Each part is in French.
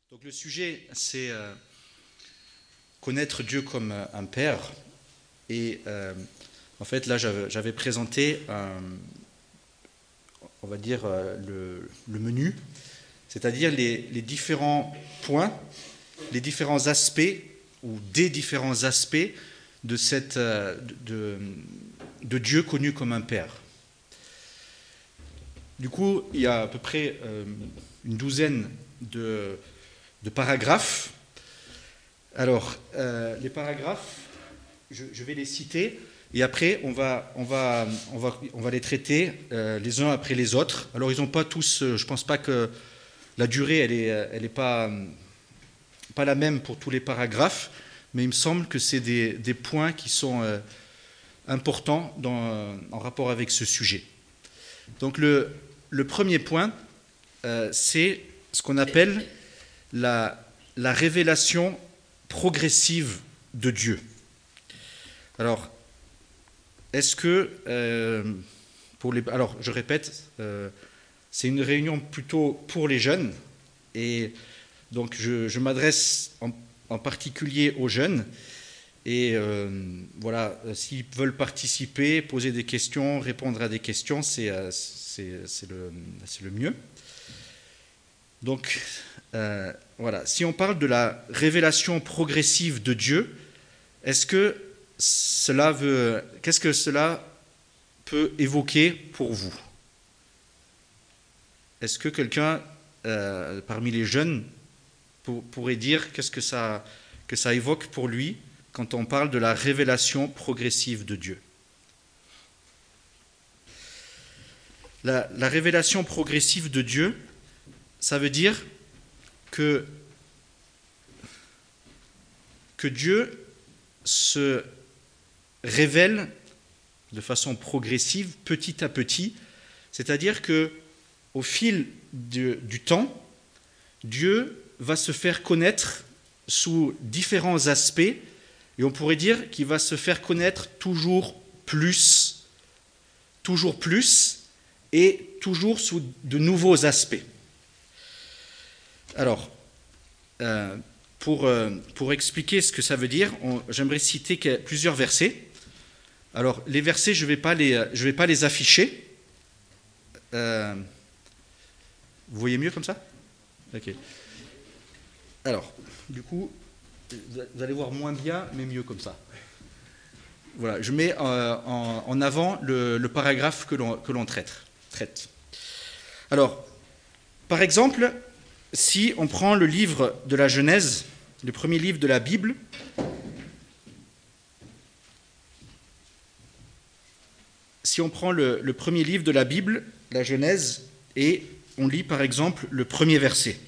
Donc le sujet, c'est connaître Dieu comme un père. Et en fait, là, j'avais présenté, on va dire, le menu, c'est-à-dire les différents points, les différents aspects, ou des différents aspects de Dieu connu comme un père. Du coup, il y a à peu près une douzaine de paragraphes. Alors, les paragraphes, je vais les citer, et après, on va les traiter les uns après les autres. Alors, ils n'ont pas tous, je ne pense pas que la durée, elle est pas la même pour tous les paragraphes, mais il me semble que c'est des points qui sont importants en rapport avec ce sujet. Donc, le premier point, c'est ce qu'on appelle la révélation progressive de Dieu. Alors, est-ce que, alors je répète, c'est une réunion plutôt pour les jeunes, et donc je m'adresse en particulier aux jeunes, et voilà, s'ils veulent participer, poser des questions, répondre à des questions, c'est le mieux. Donc, voilà, si on parle de la révélation progressive de Dieu, qu'est-ce que cela peut évoquer pour vous? Est-ce que quelqu'un parmi les jeunes pourrait dire qu'est-ce que ça évoque pour lui quand on parle de la révélation progressive de Dieu? La révélation progressive de Dieu, ça veut dire que Dieu se révèle de façon progressive, petit à petit, c'est-à-dire que au fil du temps, Dieu va se faire connaître sous différents aspects, et on pourrait dire qu'il va se faire connaître toujours plus, et toujours sous de nouveaux aspects. Alors, pour expliquer ce que ça veut dire, j'aimerais citer plusieurs versets. Alors, les versets, je vais pas les afficher. Vous voyez mieux comme ça? Ok. Alors, du coup, vous allez voir moins bien, mais mieux comme ça. Voilà, je mets en avant le paragraphe que l'on traite. Alors, par exemple, si on prend le livre de la Genèse, le premier livre de la Bible, si on prend le premier livre de la Bible, la Genèse, et on lit par exemple le premier verset.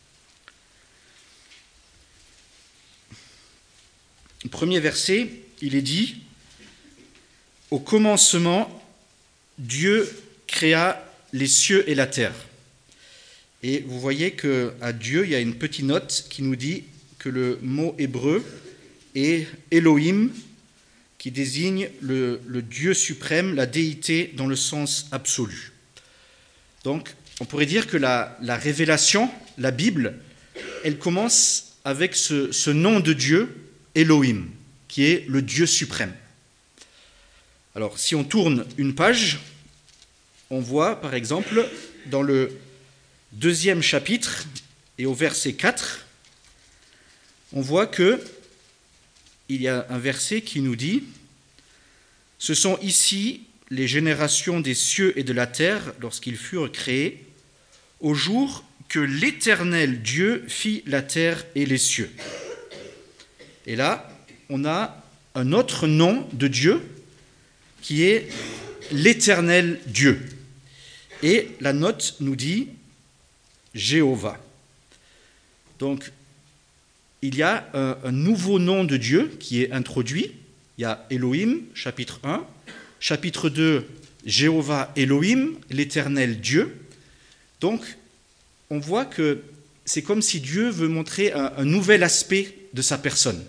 Le premier verset, il est dit « Au commencement, Dieu créa les cieux et la terre. » Et vous voyez qu'à Dieu, il y a une petite note qui nous dit que le mot hébreu est Elohim, qui désigne le Dieu suprême, la déité dans le sens absolu. Donc, on pourrait dire que la révélation, la Bible, elle commence avec ce nom de Dieu, Elohim, qui est le Dieu suprême. Alors, si on tourne une page, on voit, par exemple, dans le 2e chapitre, et au verset 4, on voit qu'il y a un verset qui nous dit « Ce sont ici les générations des cieux et de la terre lorsqu'ils furent créés, au jour que l'Éternel Dieu fit la terre et les cieux. » Et là, on a un autre nom de Dieu qui est l'Éternel Dieu. Et la note nous dit Jéhovah. Donc, il y a un nouveau nom de Dieu qui est introduit. Il y a Elohim, chapitre 1. Chapitre 2, Jéhovah Elohim, l'Éternel Dieu. Donc, on voit que c'est comme si Dieu veut montrer un nouvel aspect de sa personne.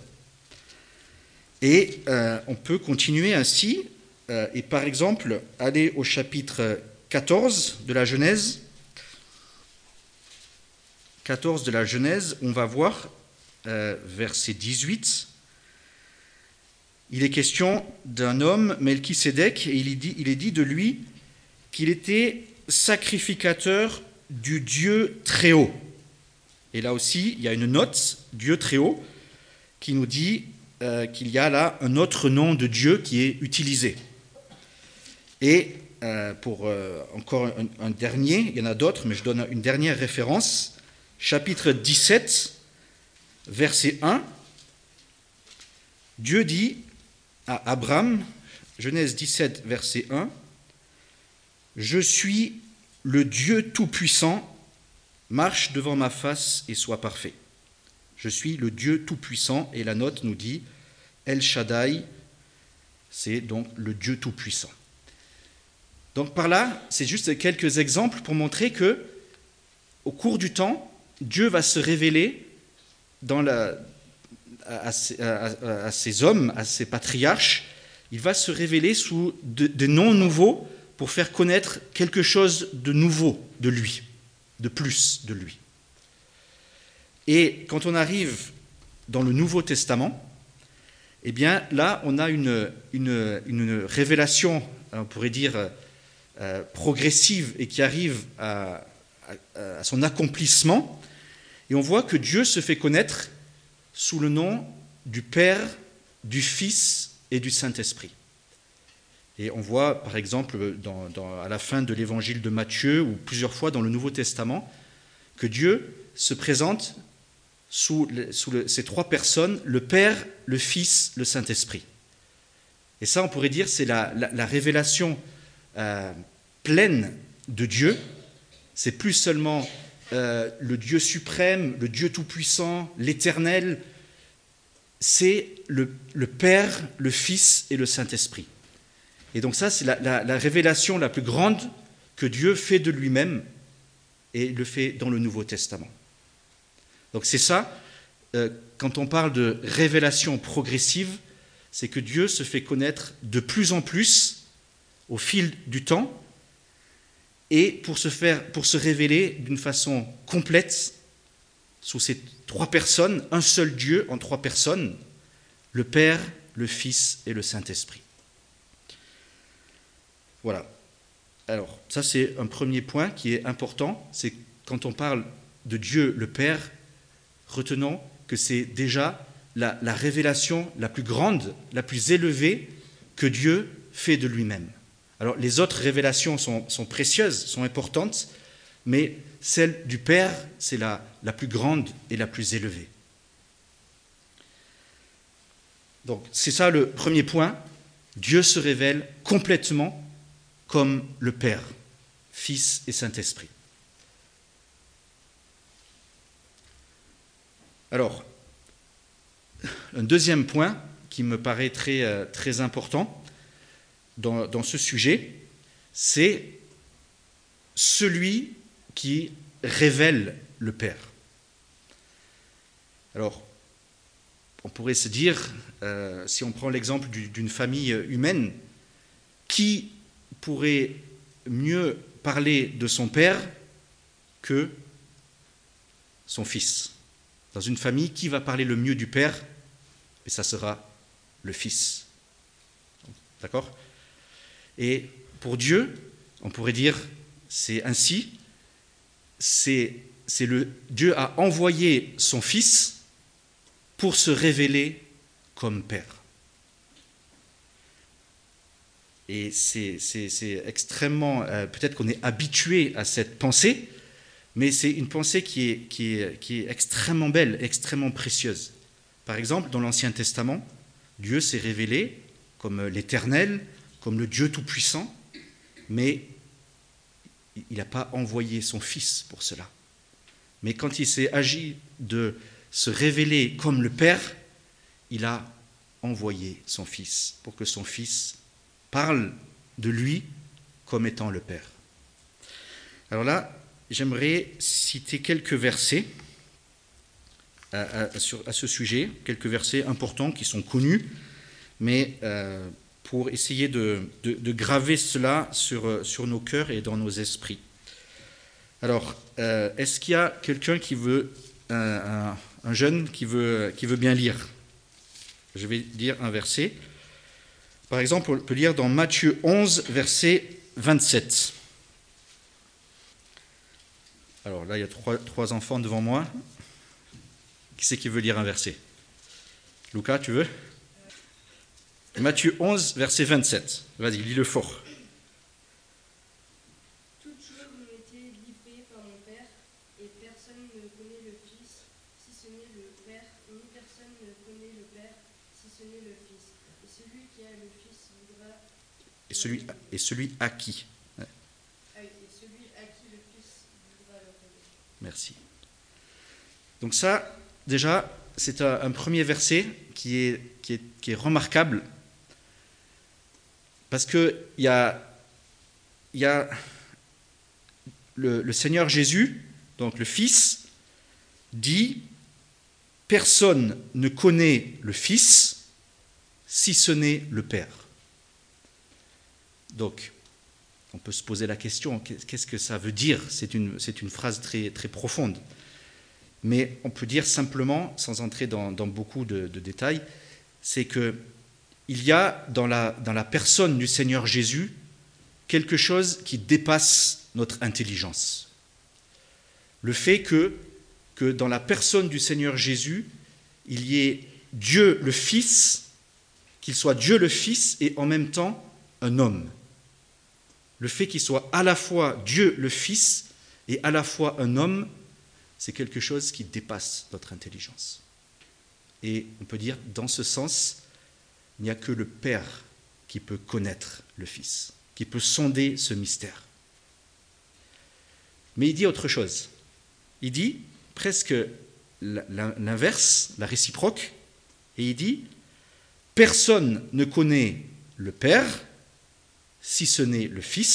Et on peut continuer ainsi, et par exemple, aller au chapitre 14 de la Genèse. 14 de la Genèse, on va voir, verset 18, il est question d'un homme, Melchisédek, et il est dit de lui qu'il était sacrificateur du Dieu très haut. Et là aussi, il y a une note, Dieu très haut, qui nous dit qu'il y a là un autre nom de Dieu qui est utilisé. Et pour encore un dernier, il y en a d'autres, mais je donne une dernière référence, chapitre 17, verset 1, Dieu dit à Abraham, Genèse 17, verset 1, « Je suis le Dieu tout-puissant, marche devant ma face et sois parfait. » Je suis le Dieu tout-puissant, et la note nous dit El Shaddai, c'est donc le Dieu tout-puissant. Donc par là, c'est juste quelques exemples pour montrer que, au cours du temps, Dieu va se révéler à ces hommes, à ces patriarches. Il va se révéler sous des noms nouveaux pour faire connaître quelque chose de nouveau de lui, de plus de lui. Et quand on arrive dans le Nouveau Testament, eh bien là, on a une révélation, on pourrait dire, progressive et qui arrive à son accomplissement. Et on voit que Dieu se fait connaître sous le nom du Père, du Fils et du Saint-Esprit. Et on voit, par exemple, à la fin de l'évangile de Matthieu, ou plusieurs fois dans le Nouveau Testament, que Dieu se présente sous ces trois personnes, le Père, le Fils, le Saint-Esprit. Et ça, on pourrait dire, c'est la révélation pleine de Dieu. C'est plus seulement le Dieu suprême, le Dieu tout-puissant, l'éternel. C'est le Père, le Fils et le Saint-Esprit. Et donc ça, c'est la révélation la plus grande que Dieu fait de lui-même, et le fait dans le Nouveau Testament. Donc c'est ça, quand on parle de révélation progressive, c'est que Dieu se fait connaître de plus en plus au fil du temps, et pour se révéler d'une façon complète sous ces trois personnes, un seul Dieu en trois personnes, le Père, le Fils et le Saint-Esprit. Voilà. Alors, ça c'est un premier point qui est important, c'est quand on parle de Dieu le Père, retenons que c'est déjà la révélation la plus grande, la plus élevée que Dieu fait de lui-même. Alors, les autres révélations sont précieuses, sont importantes, mais celle du Père, c'est la plus grande et la plus élevée. Donc, c'est ça le premier point. Dieu se révèle complètement comme le Père, Fils et Saint-Esprit. Alors, un deuxième point qui me paraît très, très important dans ce sujet, c'est celui qui révèle le Père. Alors, on pourrait se dire, si on prend l'exemple d'une famille humaine, qui pourrait mieux parler de son Père que son Fils? Dans une famille, qui va parler le mieux du Père? Et ça sera le Fils. D'accord? Et pour Dieu, on pourrait dire, c'est ainsi, Dieu a envoyé son Fils pour se révéler comme Père. Et c'est extrêmement, peut-être qu'on est habitué à cette pensée, mais c'est une pensée qui est extrêmement belle, extrêmement précieuse. Par exemple, dans l'Ancien Testament, Dieu s'est révélé comme l'Éternel, comme le Dieu Tout-Puissant, mais il n'a pas envoyé son Fils pour cela. Mais quand il s'est agi de se révéler comme le Père, il a envoyé son Fils pour que son Fils parle de lui comme étant le Père. Alors là, j'aimerais citer quelques versets à ce sujet, quelques versets importants qui sont connus, mais pour essayer de graver cela sur nos cœurs et dans nos esprits. Alors, est-ce qu'il y a quelqu'un qui veut, un jeune qui veut bien lire? Je vais lire un verset. Par exemple, on peut lire dans Matthieu 11, verset 27. Alors là, il y a trois enfants devant moi. Qui c'est qui veut lire un verset? Lucas, tu veux? Matthieu 11, verset 27. Vas-y, lis-le fort. Toutes choses m'ont été livrées par mon Père, et personne ne connaît le Fils, si ce n'est le Père, ni personne ne connaît le Père, si ce n'est le Fils. Et celui qui a le Fils voudra... Et celui à qui? Ouais. Ah oui, et celui à qui le Fils voudra le révéler. Merci. Donc ça, déjà, c'est un premier verset qui est remarquable, parce que il y a le Seigneur Jésus, donc le Fils, dit « Personne ne connaît le Fils si ce n'est le Père ». Donc, on peut se poser la question, qu'est-ce que ça veut dire? C'est une phrase très, très profonde. Mais on peut dire simplement, sans entrer dans beaucoup de détails, c'est qu'il y a dans la personne du Seigneur Jésus quelque chose qui dépasse notre intelligence. Le fait que dans la personne du Seigneur Jésus, il y ait Dieu le Fils, qu'il soit Dieu le Fils et en même temps un homme. Le fait qu'il soit à la fois Dieu le Fils et à la fois un homme, c'est quelque chose qui dépasse notre intelligence. Et on peut dire, dans ce sens, il n'y a que le Père qui peut connaître le Fils, qui peut sonder ce mystère. Mais il dit autre chose. Il dit presque l'inverse, la réciproque, et il dit « Personne ne connaît le Père si ce n'est le Fils ».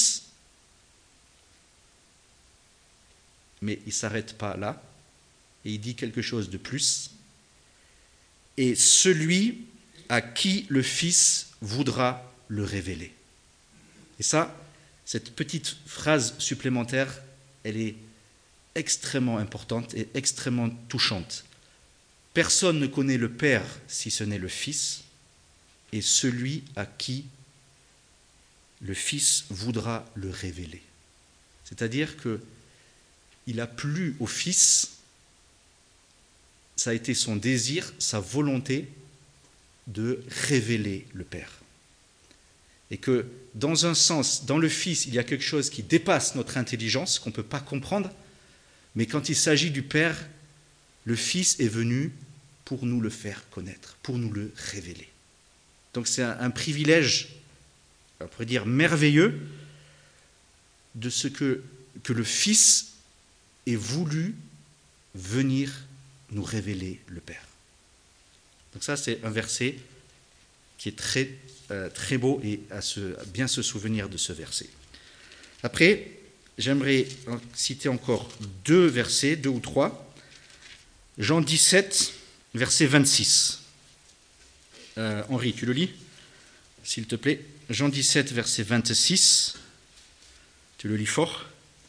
Mais il ne s'arrête pas là, et il dit quelque chose de plus. « Et celui à qui le Fils voudra le révéler ». Et ça, cette petite phrase supplémentaire, elle est extrêmement importante et extrêmement touchante. Personne ne connaît le Père si ce n'est le Fils, et celui à qui le Fils voudra le révéler. C'est-à-dire qu'il a plu au Fils, ça a été son désir, sa volonté de révéler le Père. Et que dans un sens, dans le Fils, il y a quelque chose qui dépasse notre intelligence, qu'on ne peut pas comprendre, mais quand il s'agit du Père, le Fils est venu pour nous le faire connaître, pour nous le révéler. Donc c'est un privilège, on pourrait dire merveilleux, de ce que le Fils ait voulu venir nous révéler le Père. Donc ça, c'est un verset qui est très, très beau et à bien se souvenir de ce verset. Après, j'aimerais citer encore deux versets, 2 ou 3. Jean 17, verset 26. Henri, tu le lis, s'il te plaît. Jean 17, verset 26. Tu le lis fort.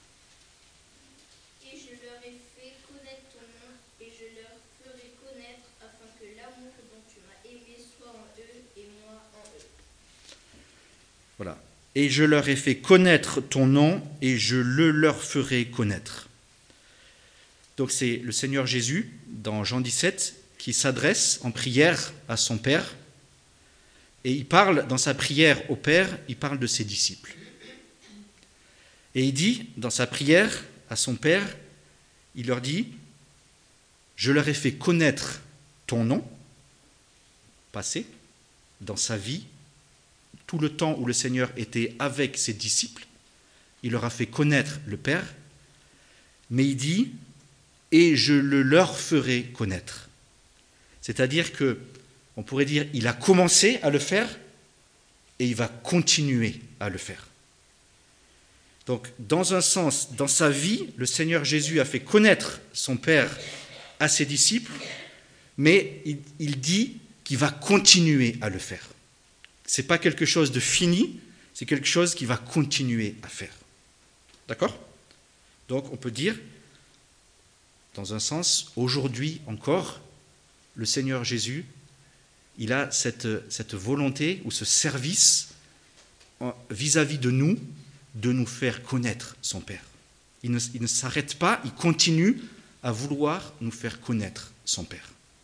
Et je leur ai fait connaître ton nom, et je leur ferai connaître, afin que l'amour dont tu m'as aimé soit en eux, et moi en eux. Voilà. Et je leur ai fait connaître ton nom, et je le leur ferai connaître. Donc c'est le Seigneur Jésus, dans Jean 17, qui s'adresse en prière à son Père, et il parle, dans sa prière au Père, il parle de ses disciples. Et il dit, dans sa prière à son Père, il leur dit, je leur ai fait connaître ton nom, passé, dans sa vie, tout le temps où le Seigneur était avec ses disciples, il leur a fait connaître le Père, mais il dit, et je le leur ferai connaître. C'est-à-dire que, on pourrait dire, il a commencé à le faire et il va continuer à le faire. Donc, dans un sens, dans sa vie, le Seigneur Jésus a fait connaître son Père à ses disciples, mais il dit qu'il va continuer à le faire. Ce n'est pas quelque chose de fini, c'est quelque chose qu'il va continuer à faire. D'accord ? Donc on peut dire, dans un sens, aujourd'hui encore, le Seigneur Jésus, il a cette volonté ou ce service vis-à-vis de nous faire connaître son Père. Il ne s'arrête pas, il continue à vouloir nous faire connaître son Père.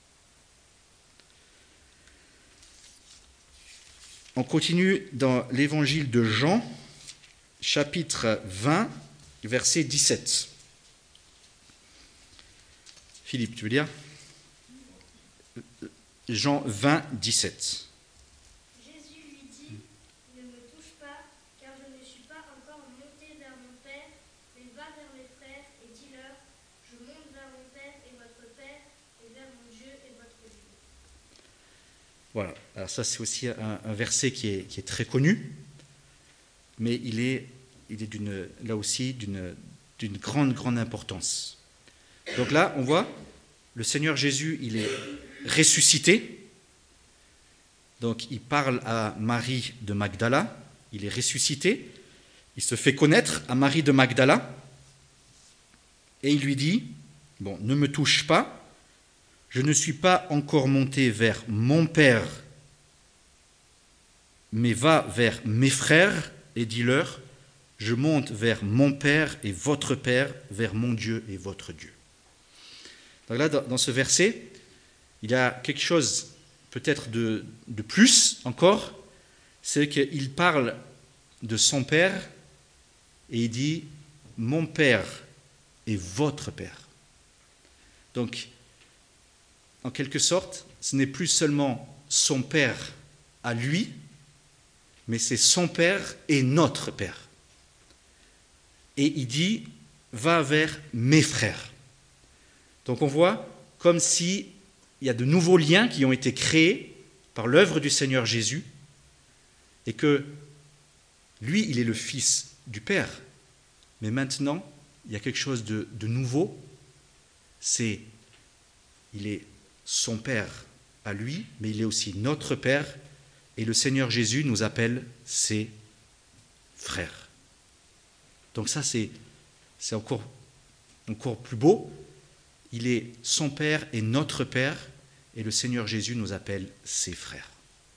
On continue dans l'évangile de Jean, chapitre 20, verset 17. Philippe, tu veux lire ? Jean 20, 17. Jésus lui dit, ne me touche pas, car je ne suis pas encore monté vers mon Père, mais va vers mes frères et dis-leur, je monte vers mon Père et votre Père, et vers mon Dieu et votre Dieu. Voilà, alors ça c'est aussi un verset qui est très connu, mais il est là aussi d'une grande importance. Donc là, on voit, le Seigneur Jésus, il est ressuscité. Donc il parle à Marie de Magdala, il est ressuscité, il se fait connaître à Marie de Magdala, et il lui dit, bon, ne me touche pas, je ne suis pas encore monté vers mon Père, mais va vers mes frères et dis-leur, je monte vers mon Père et votre Père, vers mon Dieu et votre Dieu. Donc là, dans ce verset, il y a quelque chose peut-être de plus encore, c'est qu'il parle de son Père et il dit « mon Père et votre Père ». Donc, en quelque sorte, ce n'est plus seulement son Père à lui, mais c'est son Père et notre Père. Et il dit « va vers mes frères ». Donc on voit comme s'il y a de nouveaux liens qui ont été créés par l'œuvre du Seigneur Jésus et que lui, il est le Fils du Père. Mais maintenant, il y a quelque chose de nouveau. Il est son Père à lui, mais il est aussi notre Père. Et le Seigneur Jésus nous appelle ses frères. Donc ça, c'est encore plus beau. Il est son Père et notre Père, et le Seigneur Jésus nous appelle ses frères.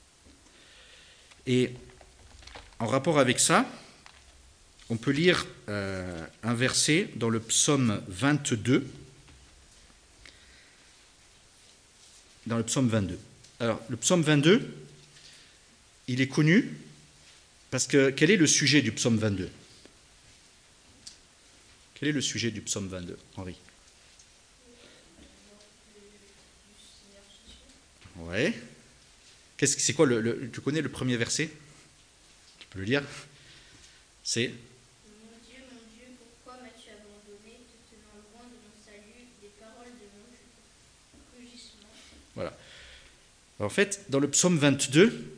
Et en rapport avec ça, on peut lire un verset dans le psaume 22. Dans le psaume 22. Alors, le psaume 22, il est connu parce que quel est le sujet du psaume 22 ? Quel est le sujet du psaume 22, Henri ? Ouais. C'est quoi tu connais le premier verset ? Tu peux le lire ? C'est Mon Dieu, pourquoi m'as-tu abandonné, te tenant loin de mon salut, des paroles de mon rugissement. Voilà. Alors, en fait, dans le psaume 22,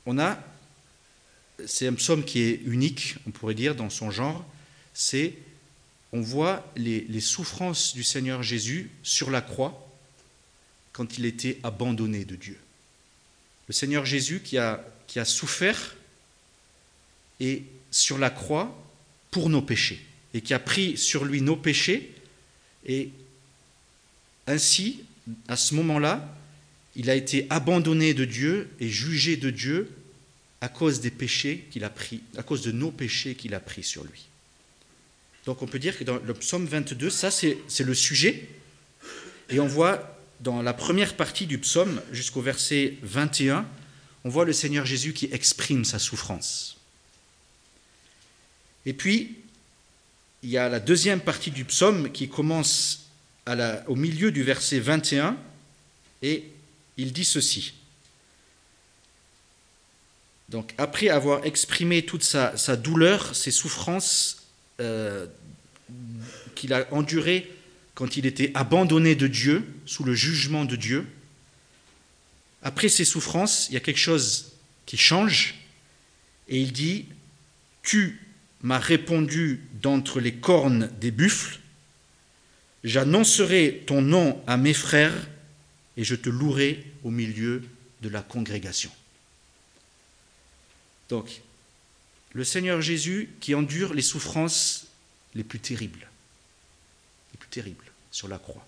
c'est un psaume qui est unique, on pourrait dire, dans son genre. On voit les souffrances du Seigneur Jésus sur la croix quand il était abandonné de Dieu. Le Seigneur Jésus qui a souffert et sur la croix pour nos péchés et qui a pris sur lui nos péchés et ainsi, à ce moment-là, il a été abandonné de Dieu et jugé de Dieu à cause des péchés qu'il a pris, à cause de nos péchés qu'il a pris sur lui. Donc on peut dire que dans le psaume 22, ça c'est le sujet. Et on voit dans la première partie du psaume, jusqu'au verset 21, on voit le Seigneur Jésus qui exprime sa souffrance. Et puis, il y a la deuxième partie du psaume qui commence au milieu du verset 21, et il dit ceci. Donc, après avoir exprimé toute sa douleur, ses souffrances qu'il a endurées quand il était abandonné de Dieu, sous le jugement de Dieu, après ces souffrances, il y a quelque chose qui change, et il dit « Tu m'as répondu d'entre les cornes des buffles, j'annoncerai ton nom à mes frères, et je te louerai au milieu de la congrégation. » Donc, le Seigneur Jésus qui endure les souffrances les plus terribles, terribles sur la croix.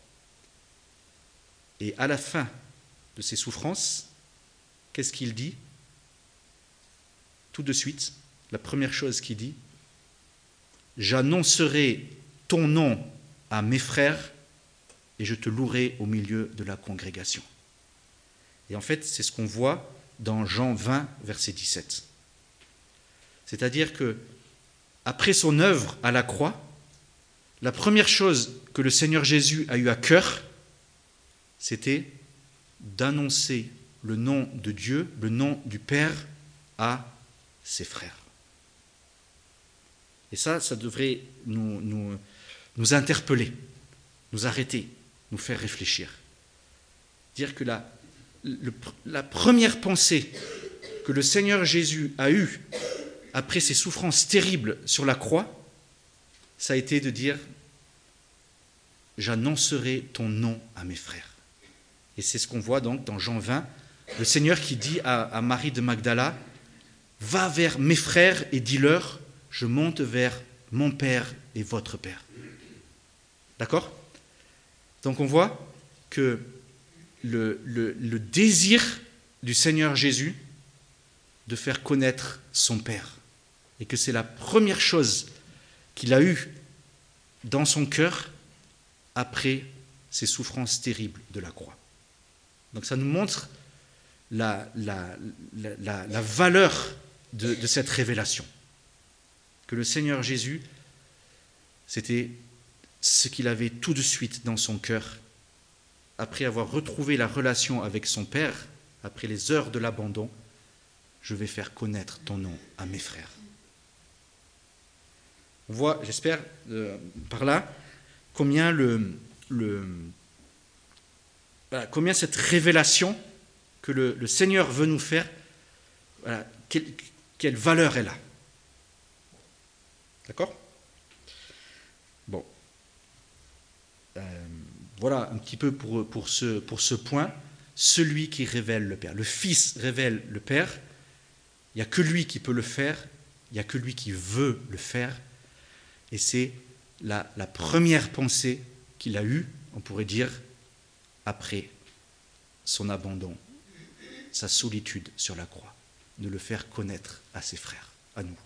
Et à la fin de ses souffrances, qu'est-ce qu'il dit? Tout de suite, la première chose qu'il dit, « J'annoncerai ton nom à mes frères et je te louerai au milieu de la congrégation. » Et en fait, c'est ce qu'on voit dans Jean 20, verset 17. C'est-à-dire que, après son œuvre à la croix, la première chose que le Seigneur Jésus a eu à cœur, c'était d'annoncer le nom de Dieu, le nom du Père à ses frères. Et ça devrait nous interpeller, nous arrêter, nous faire réfléchir. Dire que la première pensée que le Seigneur Jésus a eue après ses souffrances terribles sur la croix, ça a été de dire « J'annoncerai ton nom à mes frères ». Et c'est ce qu'on voit donc dans Jean 20, le Seigneur qui dit à Marie de Magdala « Va vers mes frères et dis-leur, je monte vers mon Père et votre Père. » D'accord? Donc on voit que le désir du Seigneur Jésus de faire connaître son Père, et que c'est la première chose qu'il a eue dans son cœur après ces souffrances terribles de la croix. Donc ça nous montre la valeur de cette révélation. Que le Seigneur Jésus, c'était ce qu'il avait tout de suite dans son cœur, après avoir retrouvé la relation avec son Père, après les heures de l'abandon, je vais faire connaître ton nom à mes frères. On voit, j'espère, par là, combien combien cette révélation que le Seigneur veut nous faire, voilà, quelle valeur elle a. D'accord? Bon. Voilà un petit peu pour ce point. Celui qui révèle le Père. Le Fils révèle le Père. Il n'y a que lui qui peut le faire. Il n'y a que lui qui veut le faire. Et c'est la première pensée qu'il a eue, on pourrait dire, après son abandon, sa solitude sur la croix, de le faire connaître à ses frères, à nous.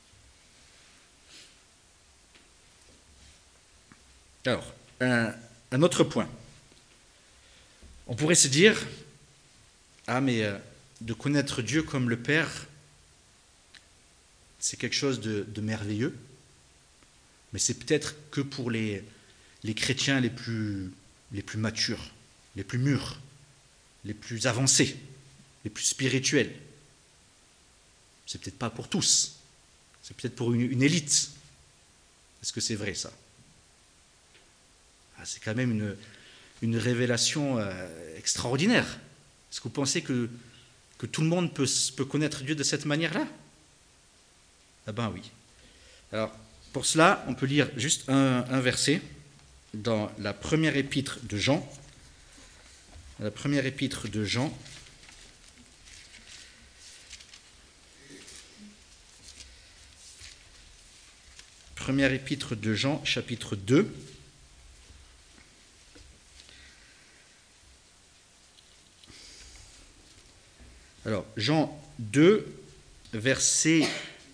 Alors, un autre point. On pourrait se dire, mais de connaître Dieu comme le Père, c'est quelque chose de merveilleux, mais c'est peut-être que pour les chrétiens les plus matures, les plus mûrs, les plus avancés, les plus spirituels. C'est peut-être pas pour tous, c'est peut-être pour une élite. Est-ce que c'est vrai ça? C'est quand même une révélation extraordinaire. Est-ce que vous pensez que tout le monde peut connaître Dieu de cette manière-là? Ah ben oui. Alors, pour cela, on peut lire juste un verset dans la première épître de Jean. La première épître de Jean. Première épître de Jean, chapitre 2. Alors, Jean 2, versets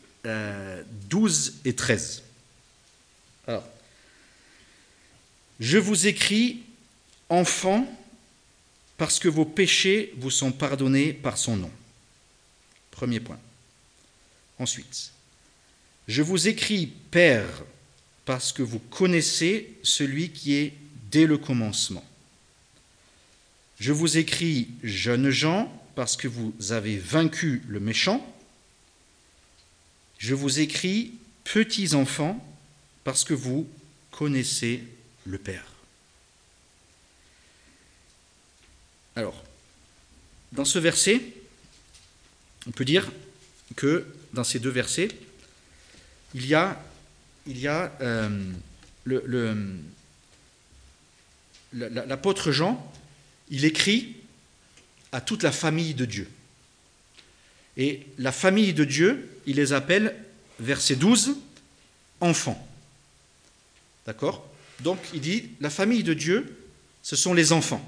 12 et 13. Alors, je vous écris, enfants, parce que vos péchés vous sont pardonnés par son nom. Premier point. Ensuite, je vous écris, Père, parce que vous connaissez celui qui est dès le commencement. Je vous écris, jeunes gens, parce que vous avez vaincu le méchant. Je vous écris, petits enfants, parce que vous connaissez le Père. Alors, dans ce verset, on peut dire que dans ces deux versets, il y a l'apôtre Jean, il écrit à toute la famille de Dieu. Et la famille de Dieu, il les appelle, verset 12, enfants. D'accord? Donc il dit, la famille de Dieu, ce sont les enfants.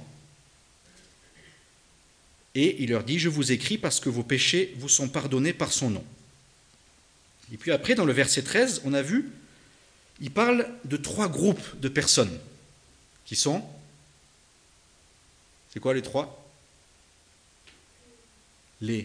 Et il leur dit, je vous écris parce que vos péchés vous sont pardonnés par son nom. Et puis après, dans le verset 13, on a vu, il parle de 3 groupes de personnes qui sont... C'est quoi les 3 ? Les...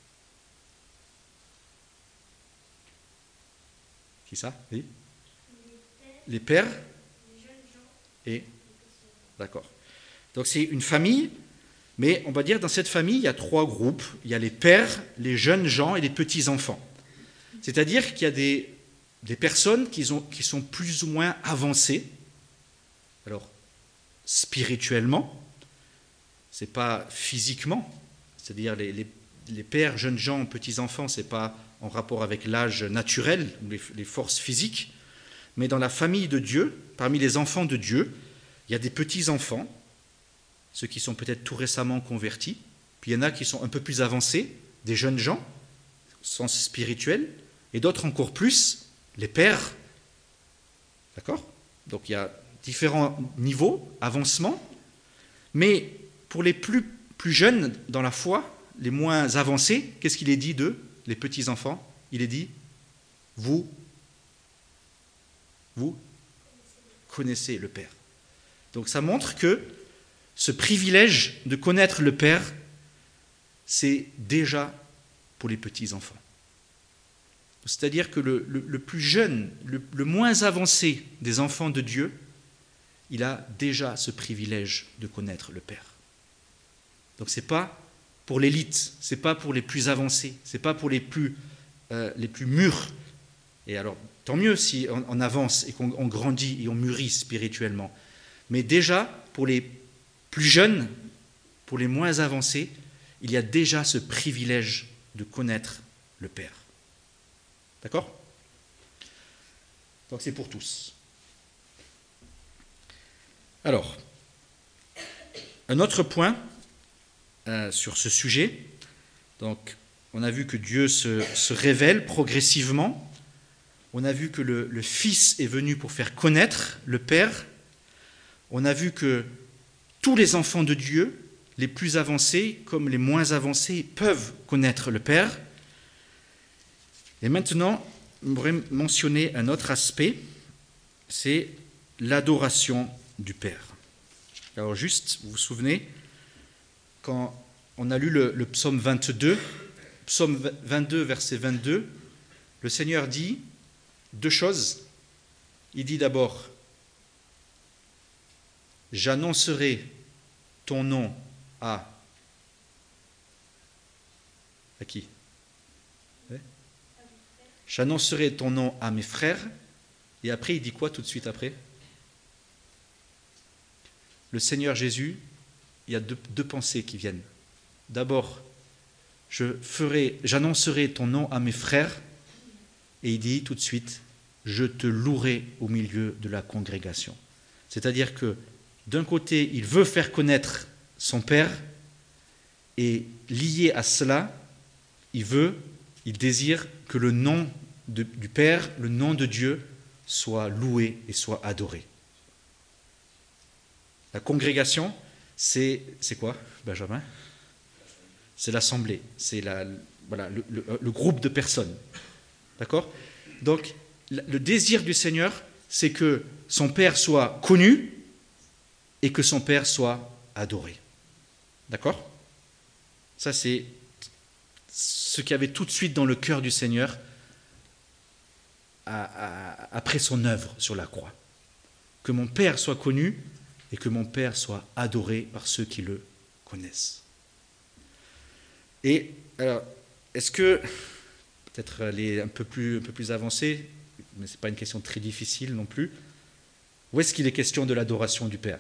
Qui ça ? Oui ? Les pères et... D'accord. Donc c'est une famille, mais on va dire dans cette famille, il y a 3 groupes. Il y a les pères, les jeunes gens et les petits-enfants. C'est-à-dire qu'il y a des personnes qui sont plus ou moins avancées. Alors, spirituellement, c'est pas physiquement. C'est-à-dire les pères, jeunes gens, petits-enfants, c'est pas en rapport avec l'âge naturel ou les forces physiques. Mais dans la famille de Dieu, parmi les enfants de Dieu, il y a des petits-enfants, ceux qui sont peut-être tout récemment convertis, puis il y en a qui sont un peu plus avancés, des jeunes gens, au sens spirituel, et d'autres encore plus, les pères. D'accord ? Donc il y a différents niveaux, avancement, mais pour les plus jeunes dans la foi, les moins avancés, qu'est-ce qu'il est dit d'eux, les petits-enfants ? Il est dit, vous connaissez le Père. Donc ça montre que ce privilège de connaître le Père, c'est déjà pour les petits-enfants. C'est-à-dire que le plus jeune, le moins avancé des enfants de Dieu, il a déjà ce privilège de connaître le Père. Donc ce n'est pas pour l'élite, ce n'est pas pour les plus avancés, ce n'est pas pour les plus mûrs. Et alors, tant mieux si on avance et qu'on grandit et on mûrit spirituellement. Mais déjà, pour les plus jeunes, pour les moins avancés, il y a déjà ce privilège de connaître le Père. D'accord ? Donc c'est pour tous. Alors, un autre point sur ce sujet. Donc, on a vu que Dieu se révèle progressivement. On a vu que le Fils est venu pour faire connaître le Père. On a vu que tous les enfants de Dieu, les plus avancés comme les moins avancés, peuvent connaître le Père. Et maintenant, je voudrais mentionner un autre aspect, c'est l'adoration du Père. Alors juste, vous vous souvenez, quand on a lu le psaume 22, psaume 22, verset 22, le Seigneur dit 2 choses. Il dit d'abord, « J'annoncerai ton nom à qui ? J'annoncerai ton nom à mes frères. » Et après, il dit quoi tout de suite après ? Le Seigneur Jésus, il y a deux pensées qui viennent. D'abord, j'annoncerai ton nom à mes frères. Et il dit tout de suite, je te louerai au milieu de la congrégation. C'est-à-dire que d'un côté, il veut faire connaître son Père, et lié à cela, il désire que le nom du Père, le nom de Dieu, soit loué et soit adoré. La congrégation, c'est quoi, Benjamin ? C'est l'assemblée, c'est le groupe de personnes. D'accord ? Donc, le désir du Seigneur, c'est que son Père soit connu et que son Père soit adoré. D'accord ? Ça, c'est ce qu'il y avait tout de suite dans le cœur du Seigneur après son œuvre sur la croix. Que mon Père soit connu et que mon Père soit adoré par ceux qui le connaissent. Et alors, est-ce que, peut-être les un peu plus avancés, mais ce n'est pas une question très difficile non plus, où est-ce qu'il est question de l'adoration du Père ?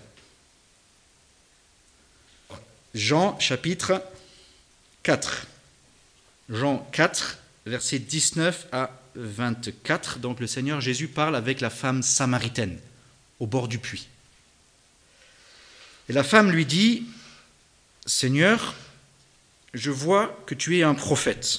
Jean chapitre 4. Jean 4, versets 19 à 24. Donc le Seigneur Jésus parle avec la femme samaritaine au bord du puits. Et la femme lui dit, « Seigneur, je vois que tu es un prophète.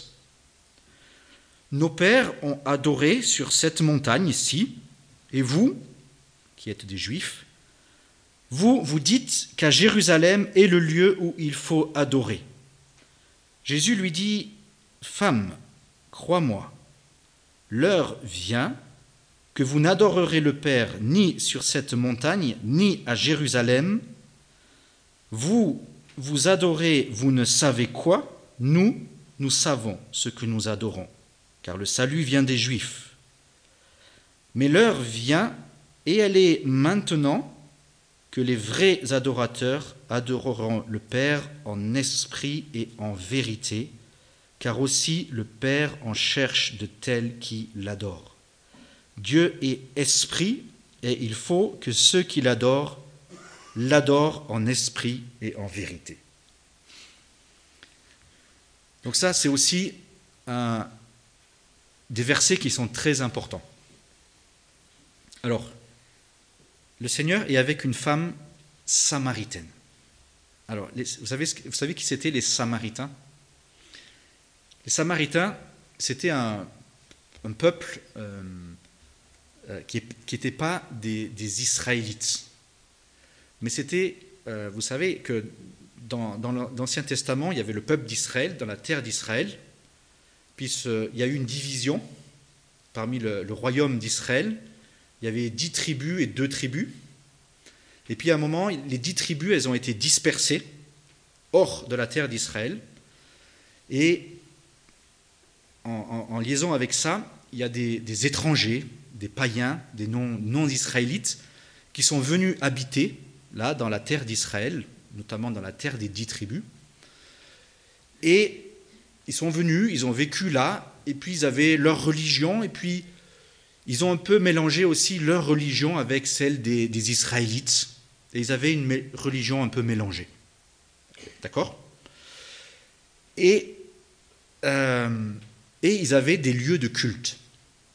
Nos pères ont adoré sur cette montagne ici, et vous, qui êtes des Juifs, vous, vous dites qu'à Jérusalem est le lieu où il faut adorer. Jésus lui dit, femme, crois-moi, l'heure vient que vous n'adorerez le Père ni sur cette montagne, ni à Jérusalem. Vous, vous adorez, vous ne savez quoi. Nous, nous savons ce que nous adorons, car le salut vient des Juifs. Mais l'heure vient, et elle est maintenant, que les vrais adorateurs adoreront le Père en esprit et en vérité, car aussi le Père en cherche de tels qui l'adorent. Dieu est esprit, et il faut que ceux qui l'adorent en esprit et en vérité. Donc ça, c'est aussi des versets qui sont très importants. Alors, le Seigneur est avec une femme samaritaine. Alors, vous savez qui c'était les Samaritains? Les Samaritains, c'était un peuple qui n'était pas des Israélites. Mais c'était, vous savez que dans l'Ancien Testament, il y avait le peuple d'Israël, dans la terre d'Israël, puis il y a eu une division parmi le royaume d'Israël. Il y avait 10 tribus et 2 tribus. Et puis à un moment, les 10 tribus, elles ont été dispersées hors de la terre d'Israël. Et en liaison avec ça, il y a des étrangers, des païens, des non-israélites qui sont venus habiter là dans la terre d'Israël, notamment dans la terre des 10 tribus. Et ils sont venus, ils ont vécu là, et puis ils avaient leur religion, et puis ils ont un peu mélangé aussi leur religion avec celle des Israélites. Et ils avaient une religion un peu mélangée. D'accord ? Et ils avaient des lieux de culte. D'accord ?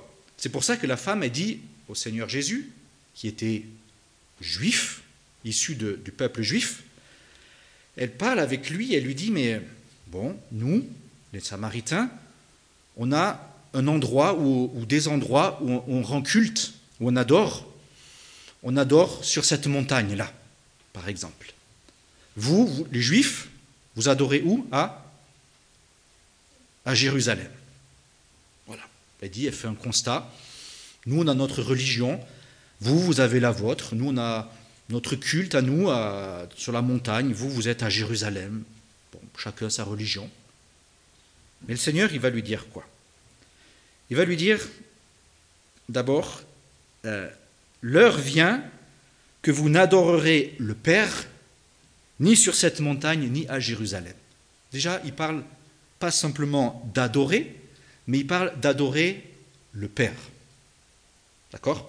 C'est pour ça que la femme a dit au Seigneur Jésus, qui était juif, issu du peuple juif, elle parle avec lui, elle lui dit, mais bon, nous, les Samaritains, on a un endroit ou des endroits où on rend culte, où on adore sur cette montagne-là, par exemple. Vous, les Juifs, vous adorez où ? À Jérusalem. Voilà. Elle fait un constat. Nous, on a notre religion. Vous avez la vôtre. Nous, on a notre culte à nous, sur la montagne. Vous êtes à Jérusalem. Bon, chacun sa religion. Mais le Seigneur, il va lui dire quoi ? Il va lui dire, d'abord, l'heure vient que vous n'adorerez le Père ni sur cette montagne, ni à Jérusalem. Déjà, il parle pas simplement d'adorer, mais il parle d'adorer le Père. D'accord ?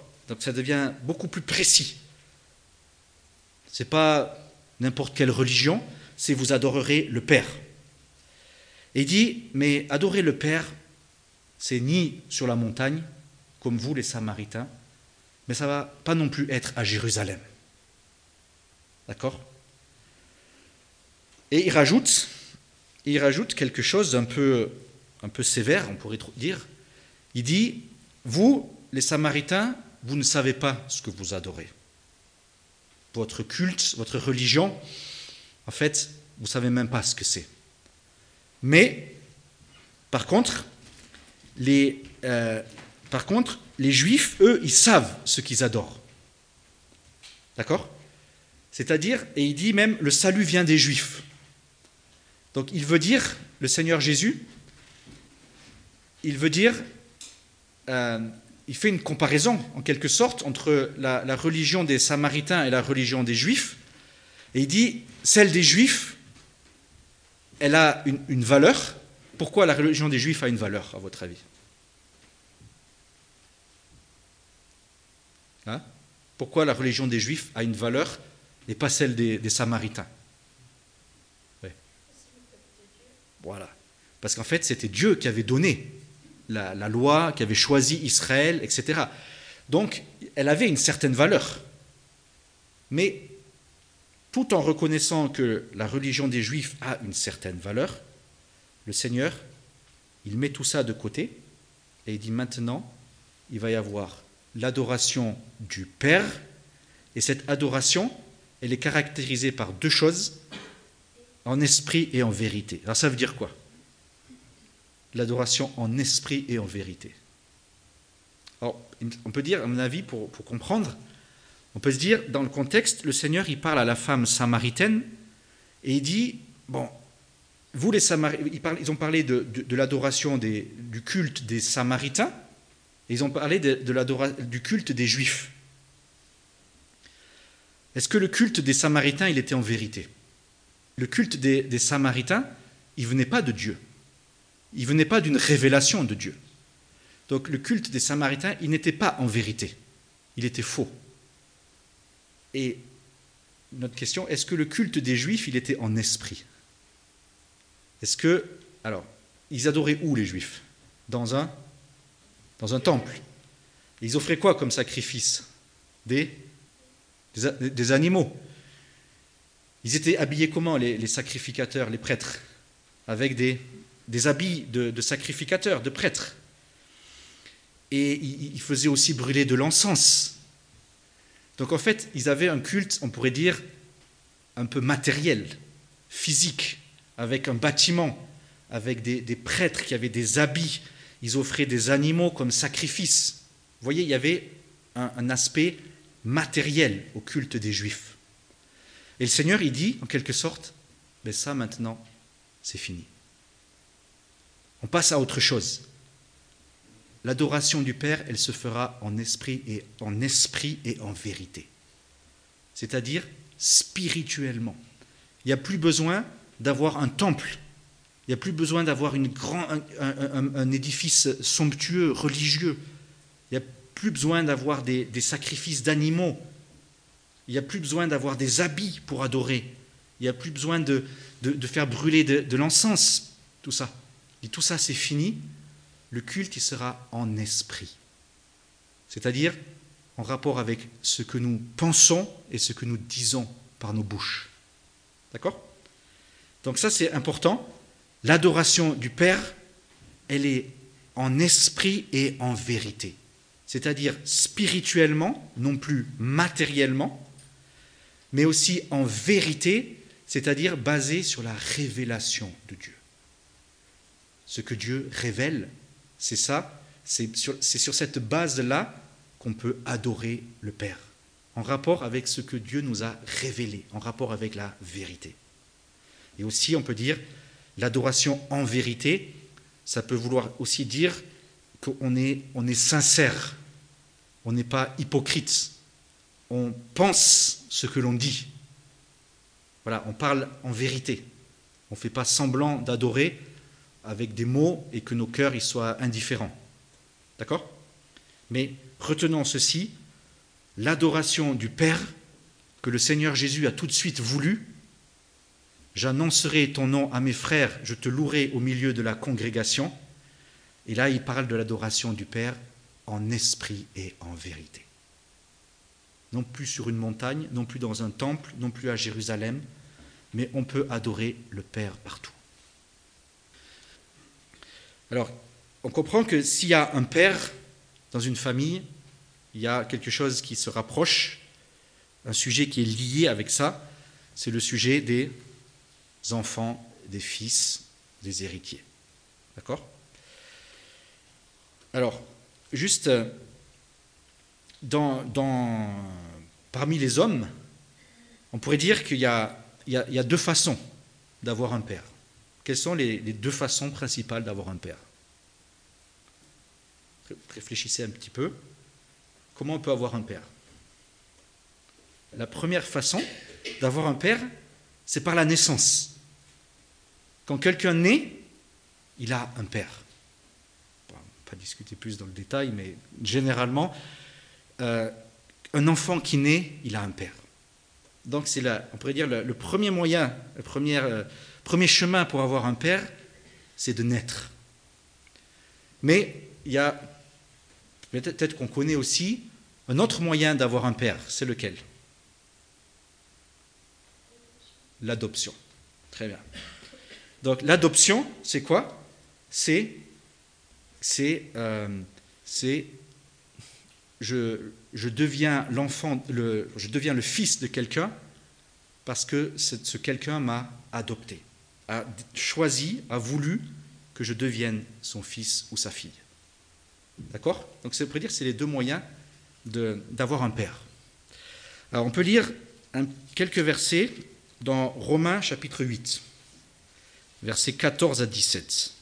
Donc ça devient beaucoup plus précis. Ce n'est pas n'importe quelle religion, c'est vous adorerez le Père. Et il dit, mais adorer le Père, c'est ni sur la montagne, comme vous les Samaritains, mais ça ne va pas non plus être à Jérusalem. D'accord ? Et il rajoute quelque chose d'un peu sévère, on pourrait dire. Il dit, vous, les Samaritains, vous ne savez pas ce que vous adorez. Votre culte, votre religion, en fait, vous ne savez même pas ce que c'est. Mais, par contre, les Juifs, eux, ils savent ce qu'ils adorent. D'accord ? C'est-à-dire, et il dit même, le salut vient des Juifs. Donc il veut dire, le Seigneur Jésus, il fait une comparaison, en quelque sorte, entre la religion des Samaritains et la religion des Juifs. Et il dit, celle des Juifs, elle a une valeur. Pourquoi la religion des Juifs a une valeur, à votre avis ? Hein ? Pourquoi la religion des Juifs a une valeur et pas celle des Samaritains ? Oui. Voilà. Parce qu'en fait, c'était Dieu qui avait donné la loi, qui avait choisi Israël, etc. Donc, elle avait une certaine valeur. Mais, tout en reconnaissant que la religion des Juifs a une certaine valeur, le Seigneur, il met tout ça de côté et il dit maintenant, il va y avoir l'adoration du Père, et cette adoration, elle est caractérisée par deux choses, en esprit et en vérité. Alors ça veut dire quoi? L'adoration en esprit et en vérité. Alors, on peut dire, à mon avis, pour comprendre, on peut se dire, dans le contexte, le Seigneur, il parle à la femme samaritaine, et il dit, bon, vous les Samaritains, ils ont parlé de l'adoration du culte des Samaritains, et ils ont parlé du culte des Juifs. Est-ce que le culte des Samaritains, il était en vérité? Le culte des Samaritains, il ne venait pas de Dieu. Il ne venait pas d'une révélation de Dieu. Donc le culte des Samaritains, il n'était pas en vérité. Il était faux. Et notre question, est-ce que le culte des Juifs, il était en esprit? Alors, ils adoraient où les Juifs? Dans un temple. Ils offraient quoi comme sacrifice? Des animaux. Ils étaient habillés comment, les sacrificateurs, les prêtres? Avec des habits de sacrificateurs, de prêtres. Et ils faisaient aussi brûler de l'encens. Donc en fait, ils avaient un culte, on pourrait dire, un peu matériel, physique, avec un bâtiment, avec des prêtres qui avaient des habits. Ils offraient des animaux comme sacrifice. Vous voyez, il y avait un aspect matériel au culte des Juifs. Et le Seigneur, il dit, en quelque sorte, mais ça maintenant, c'est fini. On passe à autre chose. L'adoration du Père, elle se fera en esprit et en vérité. C'est-à-dire spirituellement. Il n'y a plus besoin d'avoir un temple. Il n'y a plus besoin d'avoir un édifice somptueux, religieux. Il n'y a plus besoin d'avoir des sacrifices d'animaux. Il n'y a plus besoin d'avoir des habits pour adorer. Il n'y a plus besoin de faire brûler de l'encens. Tout ça. Et tout ça, c'est fini. Le culte, il sera en esprit. C'est-à-dire en rapport avec ce que nous pensons et ce que nous disons par nos bouches. D'accord? Donc ça, c'est important. L'adoration du Père, elle est en esprit et en vérité. C'est-à-dire spirituellement, non plus matériellement, mais aussi en vérité, c'est-à-dire basée sur la révélation de Dieu. Ce que Dieu révèle, c'est ça, c'est sur cette base-là qu'on peut adorer le Père, en rapport avec ce que Dieu nous a révélé, en rapport avec la vérité. Et aussi, on peut dire, l'adoration en vérité, ça peut vouloir aussi dire qu'on est sincère, on n'est pas hypocrite, on pense ce que l'on dit. Voilà, on parle en vérité, on ne fait pas semblant d'adorer avec des mots et que nos cœurs y soient indifférents. D'accord? Mais retenons ceci, l'adoration du Père que le Seigneur Jésus a tout de suite voulu. J'annoncerai ton nom à mes frères, je te louerai au milieu de la congrégation. Et là, il parle de l'adoration du Père en esprit et en vérité. Non plus sur une montagne, non plus dans un temple, non plus à Jérusalem, mais on peut adorer le Père partout. Alors, on comprend que s'il y a un père dans une famille, il y a quelque chose qui se rapproche, un sujet qui est lié avec ça, c'est le sujet des enfants, des fils, des héritiers. D'accord? Alors, juste parmi les hommes, on pourrait dire qu'il y a deux façons d'avoir un père. Quelles sont les deux façons principales d'avoir un père? Réfléchissez un petit peu. Comment on peut avoir un père? La première façon d'avoir un père, c'est par la naissance. Quand quelqu'un naît, il a un père. On ne va pas discuter plus dans le détail, mais généralement, un enfant qui naît, il a un père. Donc c'est on pourrait dire le premier moyen, le premier chemin pour avoir un père, c'est de naître. Mais il y a, peut-être qu'on connaît aussi, un autre moyen d'avoir un père, c'est lequel? L'adoption. Très bien. Donc l'adoption, c'est quoi? C'est je deviens je deviens le fils de quelqu'un parce que ce quelqu'un m'a adopté, a choisi, a voulu que je devienne son fils ou sa fille. D'accord? Donc ça veut dire que c'est les deux moyens d'avoir un père. Alors on peut lire quelques versets dans Romains chapitre 8, versets 14 à 17.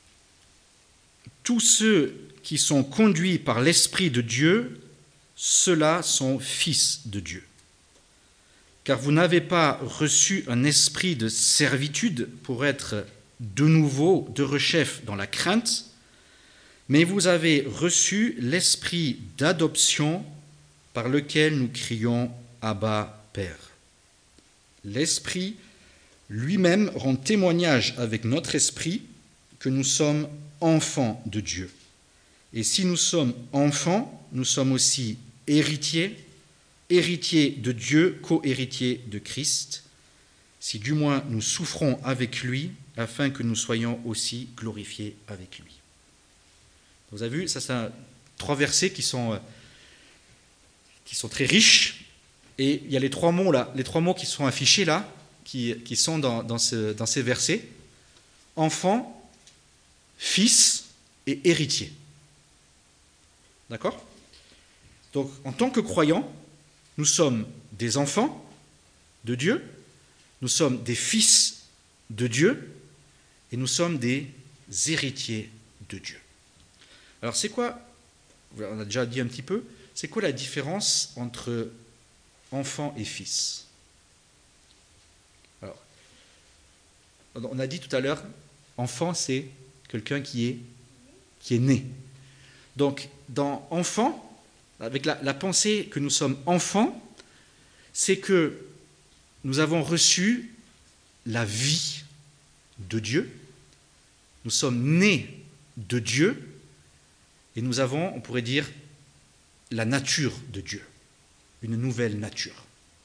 Tous ceux qui sont conduits par l'Esprit de Dieu, ceux-là sont fils de Dieu. Car vous n'avez pas reçu un esprit de servitude pour être de nouveau derechef dans la crainte, mais vous avez reçu l'esprit d'adoption par lequel nous crions « Abba, Père ». L'Esprit lui-même rend témoignage avec notre esprit que nous sommes enfants de Dieu. Et si nous sommes enfants, nous sommes aussi héritiers, héritiers de Dieu, co-héritiers de Christ, si du moins nous souffrons avec lui, afin que nous soyons aussi glorifiés avec lui. Vous avez vu, ça c'est 3 versets qui sont très riches, et il y a les 3 mots là, les 3 mots qui sont affichés là, qui sont dans ces versets: enfant, fils et héritier. D'accord? Donc, en tant que croyants, nous sommes des enfants de Dieu, nous sommes des fils de Dieu, et nous sommes des héritiers de Dieu. Alors, c'est quoi, on a déjà dit un petit peu, c'est quoi la différence entre enfant et fils? Alors, on a dit tout à l'heure, enfant, c'est quelqu'un qui est né. Donc, dans enfant, avec la pensée que nous sommes enfants, c'est que nous avons reçu la vie de Dieu, nous sommes nés de Dieu, et nous avons, on pourrait dire, la nature de Dieu, une nouvelle nature.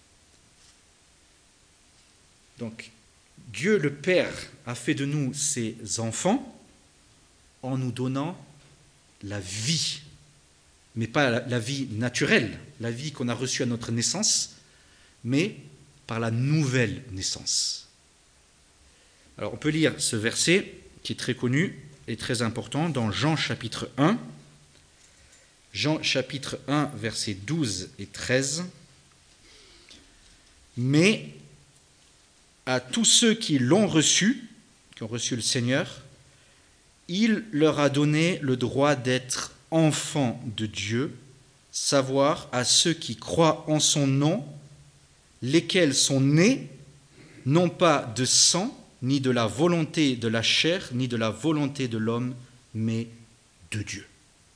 Donc, Dieu le Père a fait de nous ses enfants en nous donnant la vie, mais pas la vie naturelle, la vie qu'on a reçue à notre naissance, mais par la nouvelle naissance. Alors on peut lire ce verset qui est très connu et très important dans Jean chapitre 1. Jean chapitre 1, versets 12 et 13. Mais à tous ceux qui l'ont reçu, qui ont reçu le Seigneur, il leur a donné le droit d'être enfants de Dieu, savoir à ceux qui croient en son nom, lesquels sont nés, non pas de sang, ni de la volonté de la chair, ni de la volonté de l'homme, mais de Dieu.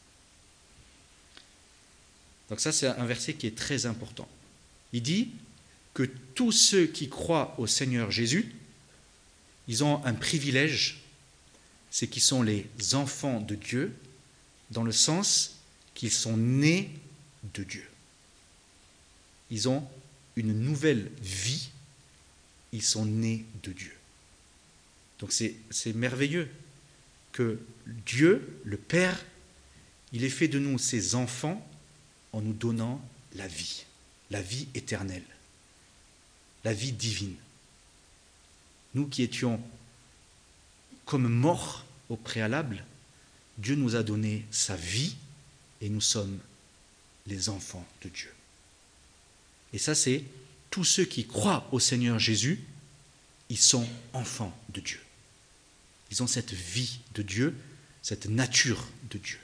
Donc ça, c'est un verset qui est très important. Il dit que tous ceux qui croient au Seigneur Jésus, ils ont un privilège, c'est qu'ils sont les enfants de Dieu, dans le sens qu'ils sont nés de Dieu. Ils ont une nouvelle vie, ils sont nés de Dieu. Donc c'est merveilleux que Dieu, le Père, il ait fait de nous ses enfants en nous donnant la vie éternelle, la vie divine. Nous qui étions comme morts au préalable, Dieu nous a donné sa vie et nous sommes les enfants de Dieu. Et ça, c'est tous ceux qui croient au Seigneur Jésus, ils sont enfants de Dieu. Ils ont cette vie de Dieu, cette nature de Dieu.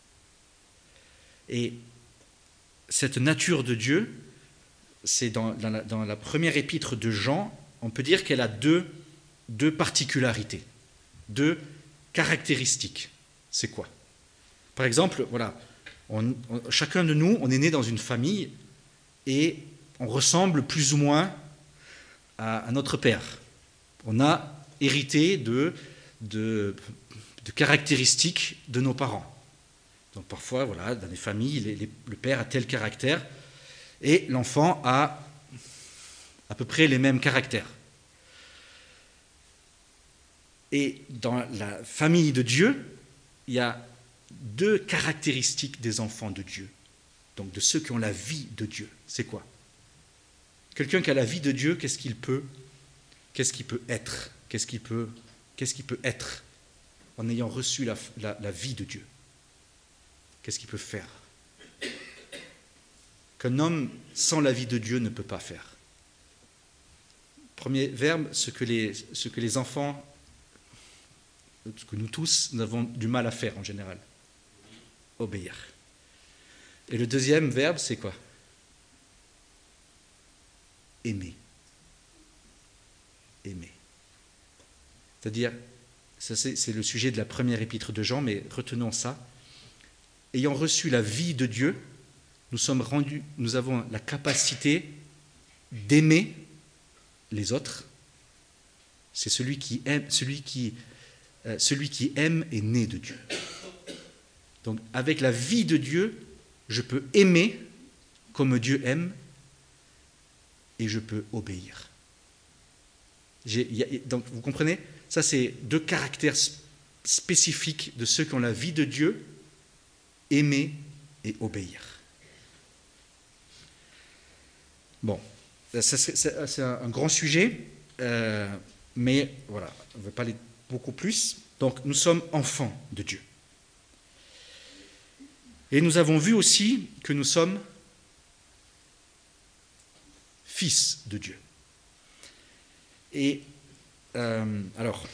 Et cette nature de Dieu, c'est dans la première épître de Jean, on peut dire qu'elle a deux particularités, 2 caractéristiques. C'est quoi? Par exemple, voilà, chacun de nous, on est né dans une famille et on ressemble plus ou moins à notre père. On a hérité de caractéristiques de nos parents. Donc parfois, voilà, dans les familles, le père a tel caractère et l'enfant a à peu près les mêmes caractères. Et dans la famille de Dieu, il y a 2 caractéristiques des enfants de Dieu. Donc de ceux qui ont la vie de Dieu. C'est quoi? Quelqu'un qui a la vie de Dieu, qu'est-ce qu'il peut être? Qu'est-ce qu'il peut être en ayant reçu la vie de Dieu? Qu'est-ce qu'il peut faire? Qu'un homme sans la vie de Dieu ne peut pas faire. Premier verbe, ce que les enfants, ce que nous tous, nous avons du mal à faire en général. Obéir. Et le deuxième verbe, c'est quoi? Aimer. Aimer. C'est-à-dire, ça c'est le sujet de la première épître de Jean, mais retenons ça. Ayant reçu la vie de Dieu, nous avons la capacité d'aimer les autres. C'est celui qui aime est né de Dieu. Donc, avec la vie de Dieu, je peux aimer comme Dieu aime et je peux obéir. Donc, vous comprenez? Ça, c'est deux caractères spécifiques de ceux qui ont la vie de Dieu, aimer et obéir. Bon, c'est un grand sujet, mais voilà, on ne va pas aller beaucoup plus. Donc, nous sommes enfants de Dieu. Et nous avons vu aussi que nous sommes fils de Dieu. Et alors,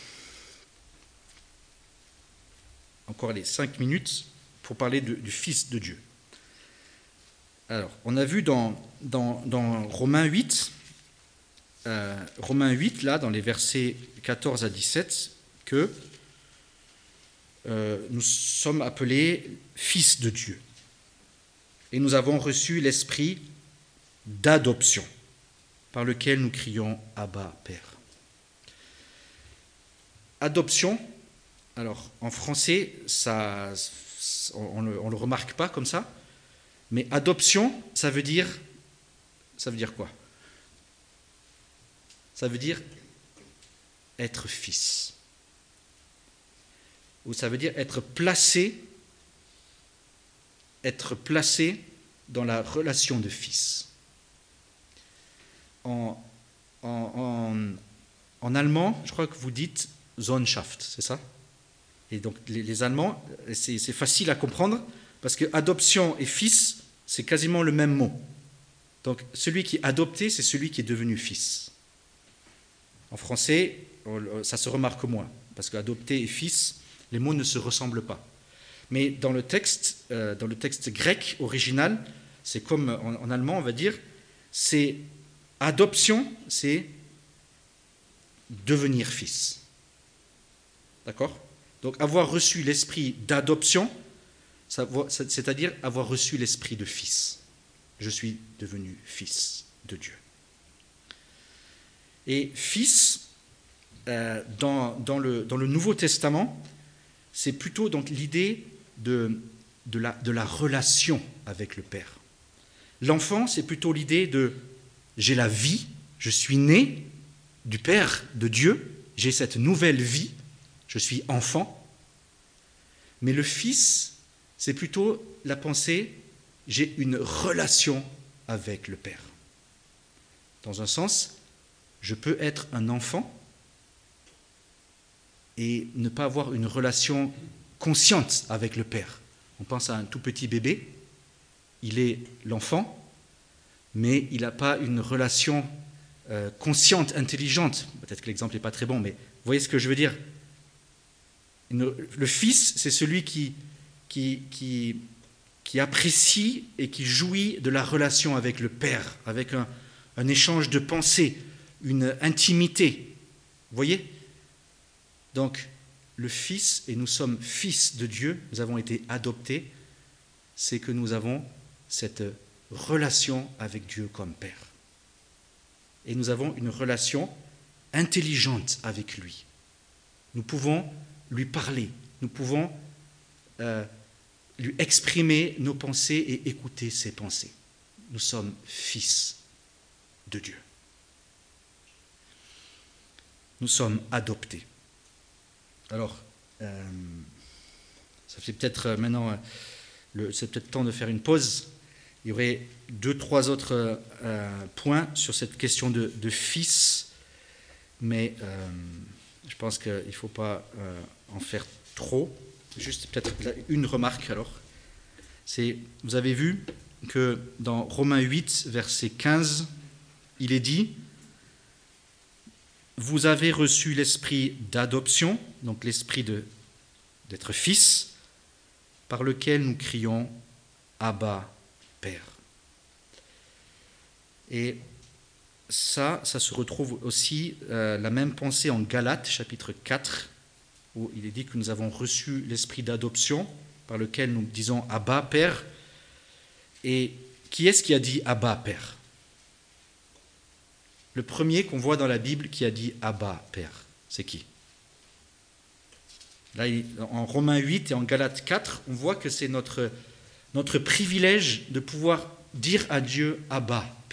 encore les 5 minutes pour parler du Fils de Dieu. Alors, on a vu dans Romains 8, là, dans les versets 14 à 17, que nous sommes appelés fils de Dieu. Et nous avons reçu l'esprit d'adoption, par lequel nous crions « Abba, Père ». Adoption, alors en français, on ne le remarque pas comme ça, mais adoption, ça veut dire quoi? Ça veut dire être fils. Ou ça veut dire être placé dans la relation de fils. En allemand, je crois que vous dites Sohnschaft, c'est ça? Et donc les Allemands, c'est facile à comprendre parce que adoption et fils, c'est quasiment le même mot. Donc celui qui est adopté, c'est celui qui est devenu fils. En français, ça se remarque moins parce qu'adopté et fils, les mots ne se ressemblent pas. Mais dans le texte grec original, c'est comme en allemand, on va dire, c'est adoption, c'est devenir fils. D'accord? Donc avoir reçu l'esprit d'adoption, c'est-à-dire avoir reçu l'esprit de fils. Je suis devenu fils de Dieu. Et fils, dans le Nouveau Testament, c'est plutôt donc l'idée de la relation avec le Père. L'enfant, c'est plutôt l'idée de j'ai la vie, je suis né du Père de Dieu, j'ai cette nouvelle vie, je suis enfant. Mais le Fils, c'est plutôt la pensée j'ai une relation avec le Père. Dans un sens, je peux être un enfant et ne pas avoir une relation consciente avec le Père. On pense à un tout petit bébé, il est l'enfant, mais il n'a pas une relation consciente, intelligente. Peut-être que l'exemple n'est pas très bon, mais vous voyez ce que je veux dire? Le Fils, c'est celui qui apprécie et qui jouit de la relation avec le Père, avec un échange de pensées, une intimité. Vous voyez? Donc, le Fils, et nous sommes fils de Dieu, nous avons été adoptés, c'est que nous avons cette relation avec Dieu comme Père. Et nous avons une relation intelligente avec lui. Nous pouvons lui parler, nous pouvons lui exprimer nos pensées et écouter ses pensées. Nous sommes fils de Dieu. Nous sommes adoptés. Alors, ça fait peut-être maintenant, c'est peut-être temps de faire une pause Il y aurait 2-3 autres points sur cette question de fils, mais je pense qu'il ne faut pas en faire trop. Juste peut-être une remarque alors. Vous avez vu que dans Romains 8, verset 15, il est dit « Vous avez reçu l'esprit d'adoption, donc l'esprit d'être fils, par lequel nous crions « Abba, Père ». Et ça se retrouve aussi, la même pensée en Galates, chapitre 4, où il est dit que nous avons reçu l'esprit d'adoption, par lequel nous disons « Abba, Père ». Et qui est-ce qui a dit « Abba, Père » ? Le premier qu'on voit dans la Bible qui a dit « Abba, Père », c'est qui ? Là, en Romains 8 et en Galates 4, on voit que c'est notre privilège de pouvoir dire à Dieu « Abba, Père ».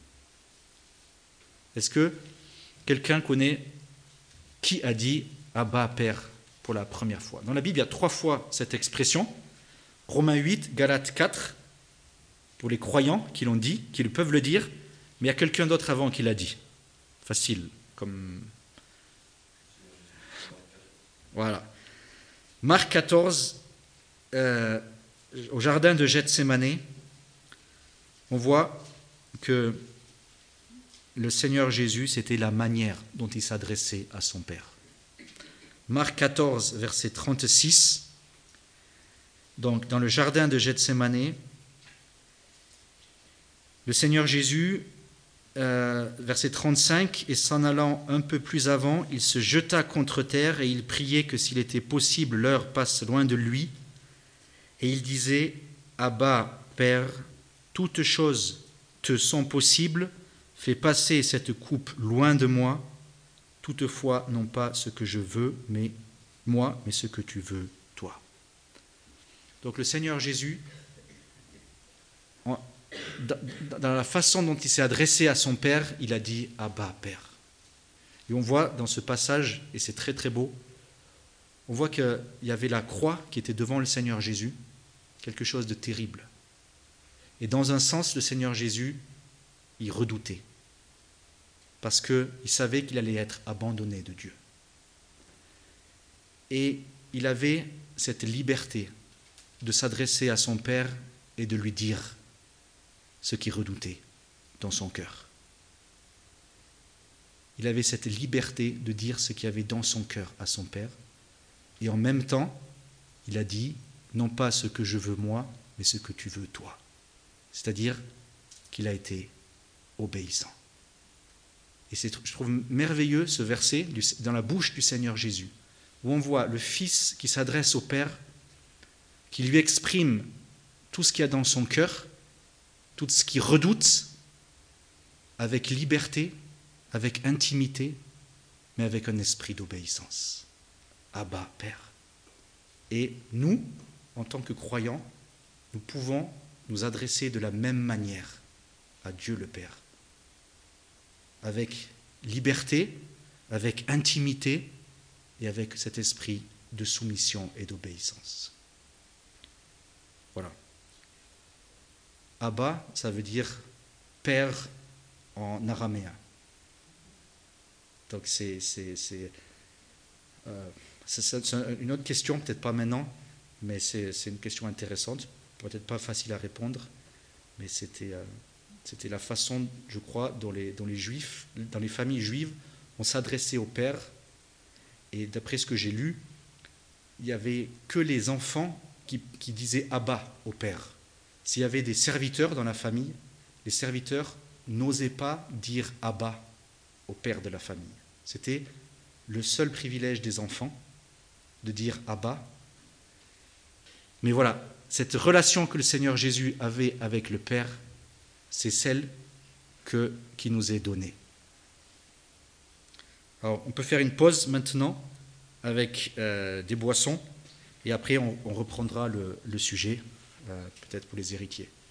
Est-ce que quelqu'un connaît qui a dit « Abba, Père » pour la première fois ? Dans la Bible, il y a 3 fois cette expression. Romains 8, Galates 4, pour les croyants qui l'ont dit, qui peuvent le dire, mais il y a quelqu'un d'autre avant qui l'a dit. Facile, comme... Voilà. Marc 14, au jardin de Gethsémanée, on voit que le Seigneur Jésus, c'était la manière dont il s'adressait à son Père. Marc 14, verset 36, donc dans le jardin de Gethsémanée, le Seigneur Jésus, verset 35, « Et s'en allant un peu plus avant, il se jeta contre terre et il priait que s'il était possible, l'heure passe loin de lui. Et il disait, « Abba, Père, toutes choses te sont possibles, fais passer cette coupe loin de moi, toutefois non pas ce que je veux, mais ce que tu veux, toi. » Donc le Seigneur Jésus, dans la façon dont il s'est adressé à son Père, il a dit « Abba, Père ». Et on voit dans ce passage, et c'est très très beau, on voit qu'il y avait la croix qui était devant le Seigneur Jésus, quelque chose de terrible. Et dans un sens, le Seigneur Jésus, il redoutait, parce qu'il savait qu'il allait être abandonné de Dieu. Et il avait cette liberté de s'adresser à son Père et de lui dire ce qu'il redoutait dans son cœur. Il avait cette liberté de dire ce qu'il y avait dans son cœur à son Père. Et en même temps, il a dit, non pas ce que je veux moi, mais ce que tu veux toi. C'est-à-dire qu'il a été obéissant. Et je trouve merveilleux ce verset dans la bouche du Seigneur Jésus, où on voit le Fils qui s'adresse au Père, qui lui exprime tout ce qu'il y a dans son cœur, tout ce qu'il redoute, avec liberté, avec intimité, mais avec un esprit d'obéissance. Abba, Père. Et nous, en tant que croyants, nous pouvons nous adresser de la même manière à Dieu le Père, avec liberté, avec intimité et avec cet esprit de soumission et d'obéissance. Voilà. Abba, ça veut dire père en araméen. Donc c'est une autre question, peut-être pas maintenant, mais c'est une question intéressante, peut-être pas facile à répondre, mais c'était la façon, je crois, dont les Juifs, dans les familles juives, on s'adressait au Père. Et d'après ce que j'ai lu, il n'y avait que les enfants qui disaient Abba au Père. S'il y avait des serviteurs dans la famille, les serviteurs n'osaient pas dire Abba au père de la famille. C'était le seul privilège des enfants de dire Abba. Mais voilà, cette relation que le Seigneur Jésus avait avec le Père, c'est celle qui nous est donnée. Alors, on peut faire une pause maintenant avec des boissons et après on reprendra le sujet, peut-être pour les héritiers.